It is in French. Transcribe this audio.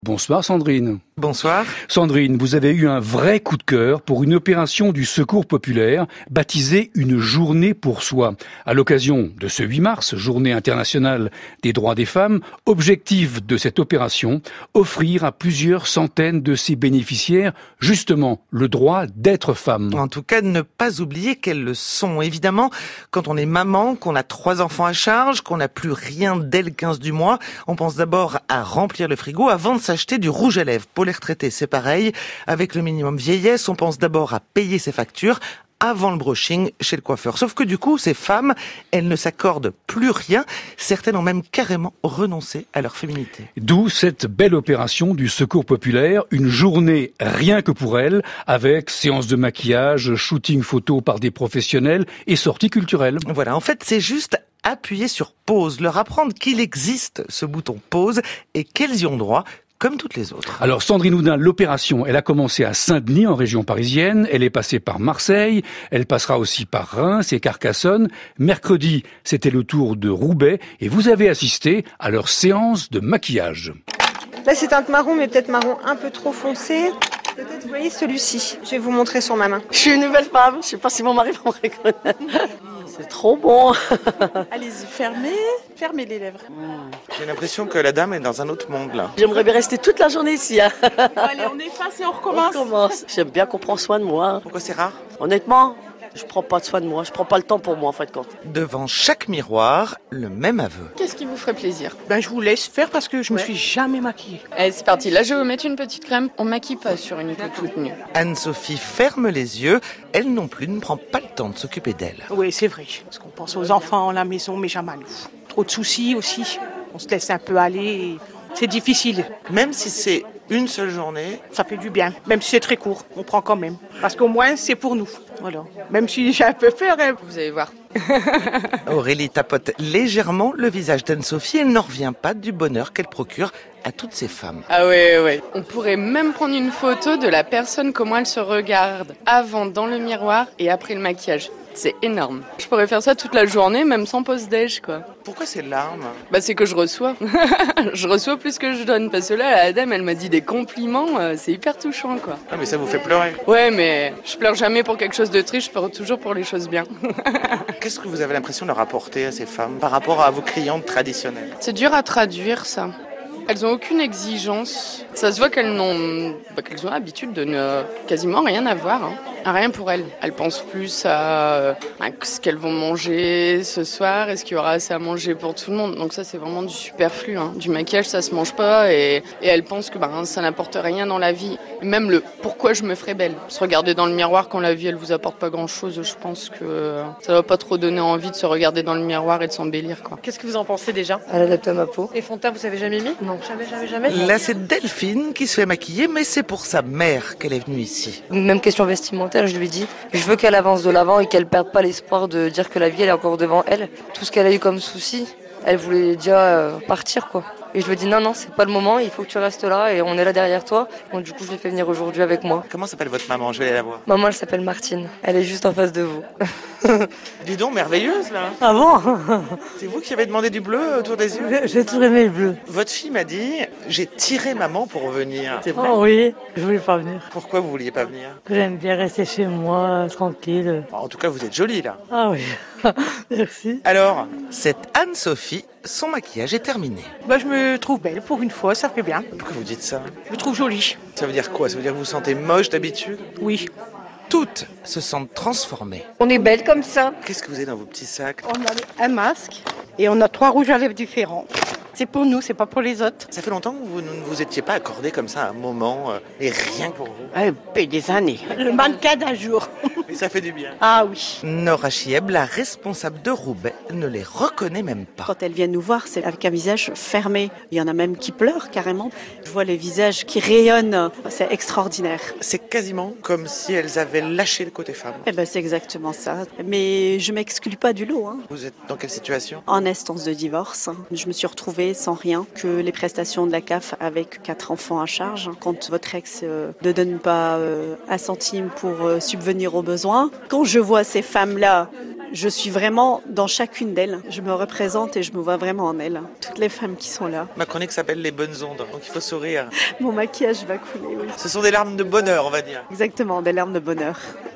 Bonsoir Sandrine. Bonsoir. Sandrine, vous avez eu un vrai coup de cœur pour une opération du Secours populaire baptisée Une journée pour soi. À l'occasion de ce 8 mars, journée internationale des droits des femmes, objectif de cette opération, offrir à plusieurs centaines de ses bénéficiaires justement le droit d'être femme. En tout cas, ne pas oublier qu'elles le sont. Évidemment, quand on est maman, qu'on a 3 enfants à charge, qu'on n'a plus rien dès le 15 du mois, on pense d'abord à remplir le frigo avant de s'acheter du rouge à lèvres. Pour les retraités, c'est pareil. Avec le minimum vieillesse, on pense d'abord à payer ses factures avant le brushing chez le coiffeur. Sauf que du coup, ces femmes, elles ne s'accordent plus rien. Certaines ont même carrément renoncé à leur féminité. D'où cette belle opération du Secours populaire, une journée rien que pour elles, avec séance de maquillage, shooting photo par des professionnels et sorties culturelles. Voilà, en fait, c'est juste appuyer sur pause, leur apprendre qu'il existe ce bouton pause et qu'elles y ont droit, comme toutes les autres. Alors Sandrine Oudin, l'opération, elle a commencé à Saint-Denis en région parisienne, elle est passée par Marseille, elle passera aussi par Reims et Carcassonne. Mercredi, c'était le tour de Roubaix et vous avez assisté à leur séance de maquillage. Là c'est teinte marron mais peut-être marron un peu trop foncé. Peut-être vous voyez celui-ci, je vais vous montrer sur ma main. Je suis une nouvelle femme, je sais pas si mon mari va me reconnaître. C'est trop bon. Allez-y, fermez les lèvres. J'ai l'impression que la dame est dans un autre monde là. J'aimerais bien rester toute la journée ici. Allez, on efface et on recommence. J'aime bien qu'on prend soin de moi. Pourquoi c'est rare ? Honnêtement, je prends pas de soin de moi, je prends pas le temps pour moi en fin de compte. Devant chaque miroir, le même aveu. Qu'est-ce qui vous ferait plaisir ? Je vous laisse faire parce que je me suis jamais maquillée. Allez, c'est parti. Là, je vais vous mettre une petite crème. On maquille pas sur une peau toute nue. Anne-Sophie ferme les yeux. Elle non plus ne prend pas le temps de s'occuper d'elle. Oui, c'est vrai. Parce qu'on pense aux enfants à la maison, mais jamais à nous. Trop de soucis aussi. On se laisse un peu aller. Et c'est difficile. Même si c'est une seule journée, Ça fait du bien. Même si c'est très court, on prend quand même. Parce qu'au moins, c'est pour nous. Voilà. Même si j'ai un peu peur. Vous allez voir. Aurélie tapote légèrement le visage d'Anne-Sophie. Elle n'en revient pas du bonheur qu'elle procure à toutes ces femmes. Ah ouais. On pourrait même prendre une photo de la personne, comment elle se regarde avant dans le miroir et après le maquillage. C'est énorme. Je pourrais faire ça toute la journée, même sans pause-déj, quoi. Pourquoi ces larmes ? C'est que je reçois. Je reçois plus que je donne. Parce que là, la dame, elle m'a dit des compliments. C'est hyper touchant, quoi. Ah mais ça vous fait pleurer. Ouais, mais je pleure jamais pour quelque chose de triste. Je pleure toujours pour les choses bien. Qu'est-ce que vous avez l'impression de leur apporter à ces femmes par rapport à vos clientes traditionnelles ? C'est dur à traduire, ça. Elles n'ont aucune exigence. Ça se voit qu'elles ont l'habitude de ne quasiment rien avoir. Rien pour elles. Elles pensent plus à ce qu'elles vont manger ce soir. Est-ce qu'il y aura assez à manger pour tout le monde ? Donc ça, c'est vraiment du superflu. Du maquillage, ça se mange pas. Et elles pensent que ça n'apporte rien dans la vie. Et même le pourquoi je me ferais belle. Se regarder dans le miroir quand la vie, elle vous apporte pas grand-chose. Je pense que ça va pas trop donner envie de se regarder dans le miroir et de s'embellir, quoi. Qu'est-ce que vous en pensez déjà ? Elle adapte à ma peau. Et fond de teint, vous avez jamais mis ? Non. Jamais. Là, c'est Delphine qui se fait maquiller, mais c'est pour sa mère qu'elle est venue ici. Même question vestimentaire, je lui dis, je veux qu'elle avance de l'avant et qu'elle perde pas l'espoir de dire que la vie elle est encore devant elle. Tout ce qu'elle a eu comme souci, elle voulait déjà partir quoi. Et je lui dis non, c'est pas le moment, il faut que tu restes là et on est là derrière toi. Donc du coup, je l'ai fait venir aujourd'hui avec moi. Comment s'appelle votre maman ? Je vais aller la voir. Maman, elle s'appelle Martine. Elle est juste en face de vous. Dis donc, merveilleuse là. Ah bon ? C'est vous qui avez demandé du bleu autour des yeux ? J'ai toujours aimé le bleu. Votre fille m'a dit, j'ai tiré maman pour venir. C'est vrai ? Oh oui, je voulais pas venir. Pourquoi vous vouliez pas venir ? J'aime bien rester chez moi, tranquille. En tout cas, vous êtes jolie là. Ah oui, merci. Alors, cette Anne-Sophie, son maquillage est terminé. Je me trouve belle pour une fois, ça fait bien. Pourquoi vous dites ça ? Je me trouve jolie. Ça veut dire quoi ? Ça veut dire que vous vous sentez moche d'habitude ? Oui. Toutes se sentent transformées. On est belle comme ça. Qu'est-ce que vous avez dans vos petits sacs ? On a un masque et on a 3 rouges à lèvres différents. C'est pour nous, c'est pas pour les autres. Ça fait longtemps que vous ne vous étiez pas accordé comme ça un moment, et rien que pour vous. Des années. Le mannequin d'un jour. Et ça fait du bien. Ah oui. Nora Chieb, la responsable de Roubaix, ne les reconnaît même pas. Quand elles viennent nous voir, c'est avec un visage fermé. Il y en a même qui pleurent carrément. Je vois les visages qui rayonnent. C'est extraordinaire. C'est quasiment comme si elles avaient lâché le côté femme. C'est exactement ça. Mais je m'exclus pas du lot. Vous êtes dans quelle situation ? En instance de divorce. Je me suis retrouvée sans rien que les prestations de la CAF avec 4 enfants à charge. Quand votre ex ne donne pas un centime pour subvenir aux besoins. Quand je vois ces femmes-là Je suis vraiment dans chacune d'elles. Je me représente et je me vois vraiment en elles. Toutes les femmes qui sont là. Ma chronique s'appelle Les bonnes ondes, donc il faut sourire. Mon maquillage va couler, oui. Ce sont des larmes de bonheur, on va dire. Exactement, des larmes de bonheur.